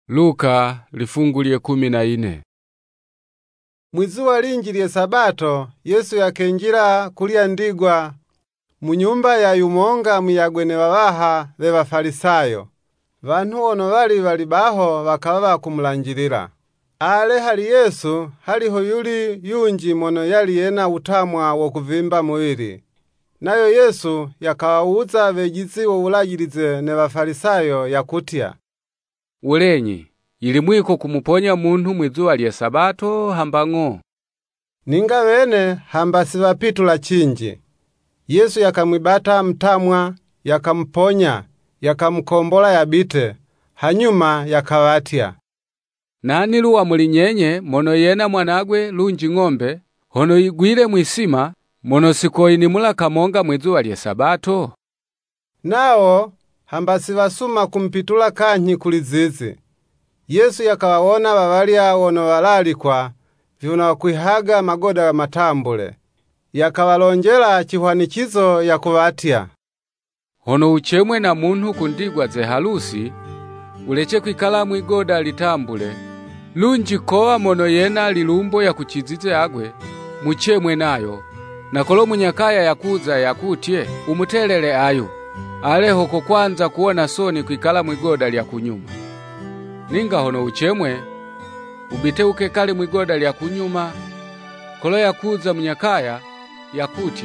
Luka lifungu lye 14. Mwizuwa linji lye Sabato, Yesu yakenjira kulya ndigwa mu nyumba ya yumonga muyagwe ne babaha be Bafarisayo. Bantu ono bali baho bakaba bakumulanjilila. Ale hali Yesu haliho yuli yunji mono yali yena utamwa wo kuvimba muwili. Nayo Yesu yakawawuza bejizi wo ulajilize ne Bafarisayo yakutya, Ulenyi, ili mwiko kumuponya muntu mwizuwa lye Sabato hambang'o? Ninga bene hamba sibapitula chinji. Yesu yakamwibata mtamwa, yakamuponya, yakamukombola yabite, hanyuma yakawatya, Nani luwa mulinyenye mono yena mwanagwe lunji ng'ombe, hono igwile mwisima, mono sikoinimula kamonga mwizuwa lye Sabato? Nao hamba sibasuma kumpitula kanyi kulizizi. Yesu yakawawona babalya wono walalikwa vyuna wakwihaga magoda matambule. Yakawalonjela chihwanichizo yakubatya, Hono uchemwe na muntu kundigwa ze halusi, uleche kwikala mwigoda litambule, lunji kowa mono yena lilumbo ya kuchizize agwe, muchemwe nayo, na kolo munyakaya yakuza yakutye, umutelele ayo, aleho ko kwanza kuona soni kwikala mwigoda lya kunyuma. Ninga hono uchemwe, ubite ukekale mwigoda lya kunyuma, kolo yakuza munyakaya, yakutye,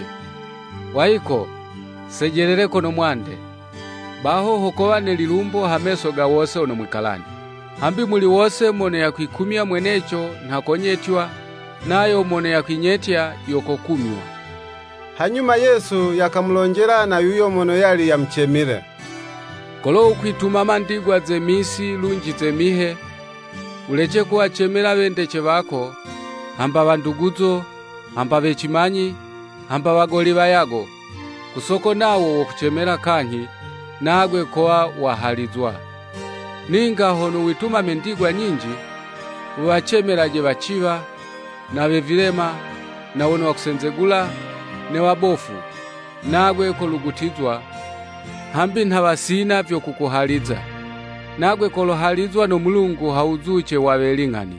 Waiko, sejelele kono mwande, baho hokowa ne lilumbo hameso ga wose ono mwikalani. Hambi muli wose mono yakwikumia mwenecho nhakonyetywa, nayo mono yakwinyetya yokokumywa. Hanyuma Yesu yakamulonjela na yuyo mono yali yamchemile, Kolo ukwitumama ndigwa ze misi lunji ze mihe, uleche kuwachemela bendeche bako, hamba banduguzo, hamba bechimanyi, hamba bagoli bayago, kusoko nawo wokuchemela kanyi, nagwe koa wahalizwa. Ninga hono wituma mendigwa nyinji, uwachemelaje bachiva, na bevilema, na wono wakusenzegula, ne wabofu, nagwe kolugutizwa, hambi nthabasina vyo kukuhaliza. Nagwe kolohalizwa no Mulungu hauzuche wabeling'ani.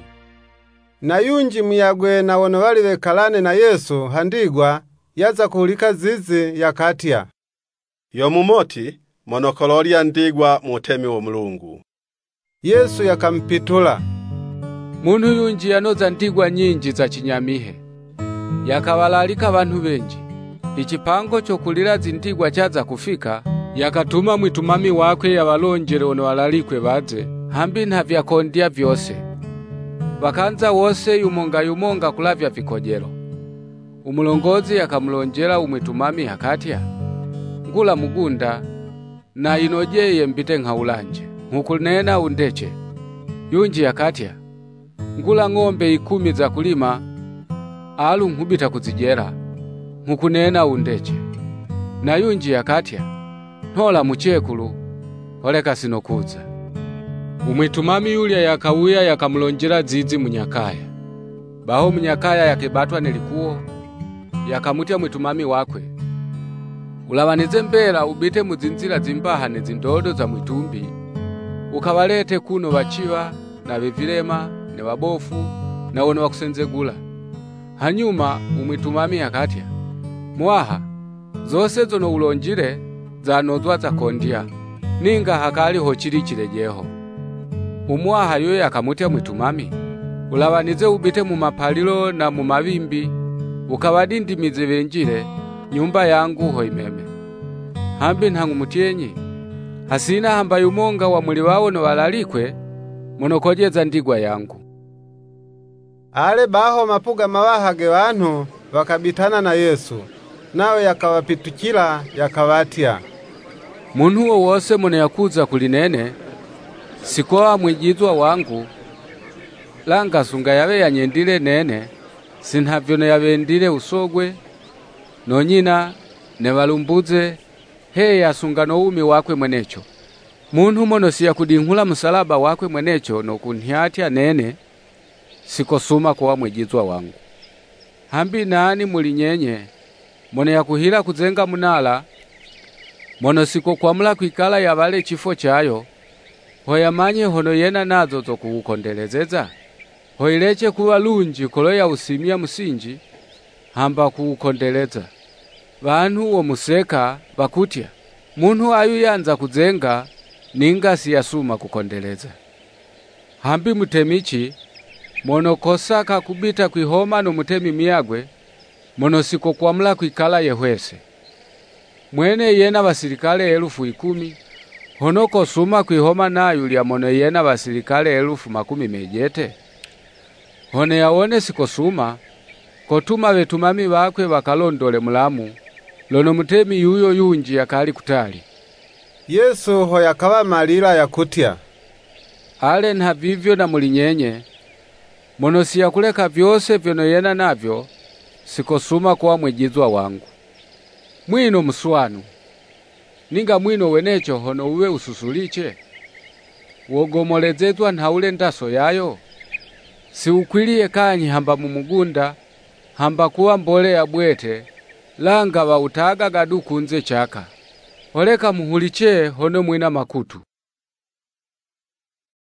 Na yunji muyagwe na wono bali bekalane na Yesu handigwa, yaza kuhulika zizi yakatya, Yomumoti monokololya ndigwa mutemi wo Mulungu. Yesu yakampitula, Muntu yunji yanoza ndigwa nyinji za chinyamihe, yakawalalika bantu benji. Ichipango chokulila zindigwa chaza kufika, yakatuma mwitumami wakwe yabalonjele ono walalikwe baze, hambi ntavyakondya vyose. Bakanza wose yumonga kulavya vikojelo. Umulongozi yakamulonjela umwitumami hakatya, Ngula mugunda, na inojeye mbite nhaulanje, nkukunena undeche. Yunji yakatya, Ngula ng'ombe 10 za kulima, alu nhubita kuzijera, nkukunena undeche. Na yunji yakatya, Nhola muchekulu, oleka sinokuza. Umwitumami yulya yakawuya yakamulonjela zizi munyakaya. Baho munyakaya yakebatwa nelikuo, yakamutya mwitumami wakwe, Ulawanize mbela ubite muzinzila zimbaha ne zindodo za mwitumbi, ukawalete kuno bachiva, na bevilema, ne wabofu, na wono wakusenzegula. Hanyuma umwitumami yakatya, Mwaha, zose zono ulonjile, zanozwa za kondya, ninga hakali hochili chilejeho. Umwaha yoye akamutya mwitumami, Ulawanize ubite mu mapalilo na mu mavimbi, ukawadindimize benjile, nyumba yangu hoimeme. Hambi ntangumutyenyi, hasina hamba yumonga wa muli wawo no walalikwe, monokojeza ndigwa yangu. Ale baho mapuga mawahage bantu bakabitana na Yesu, nawe yakawapitukila yakawatya, Muntu uwo wose mono yakuza kulinene, sikoa mwijizwa wangu, langa sunga yawe yanyendile nene, sinhavyo ne yabendile usogwe, nonyina ne walumbuze, heya sunga no umi wakwe mwenecho. Muntu mono siya kudinghula musalaba wakwe mwenecho no kunhyatya nene, sikosuma kuwa mwijizwa wangu. Hambi nani mulinyenye, mono yakuhila kuzenga munala, mono siko kwamula kwikala yabale chifo chayo, hoyamanye hono yena nazo zokuukondelezeza, hoileche kuwa lunji kolo ya usimia musinji, hamba kuukondeleza. Vanhu womuseka vakutya, munhu ayu yanza kuzenga, ninga siyasuma kukondeleza. Hambi mutemichi, mono kosaka kubita kuihoma no mutemi miyagwe, mono siko kwamula kuikala yehwese. Mwene yena basilikale 10,000, hono kosuma kuihoma nayu lya mono yena basilikale 10,000. Hone yaone sikosuma, kotuma betumami bakwe bakalondole mulamu, lono mutemi yuyo yunji yakali kutali. Yesu hoyakaba malira yakutya, ale nha vivyo na mulinyenye, mono siya kuleka vyose vyono yena navyo, sikosuma kwa mwijizwa wangu. Mwino muswanu, ninga mwino wenecho hono uwe ususuliche, wogomolezezwa nhaule ndaso yayo, si ukwiliye kanyi hamba mumugunda, hamba kuwa mbole ya bwete, langa wa utaga gadu kunze chaka. Oleka muhuliche hono mwina makutu.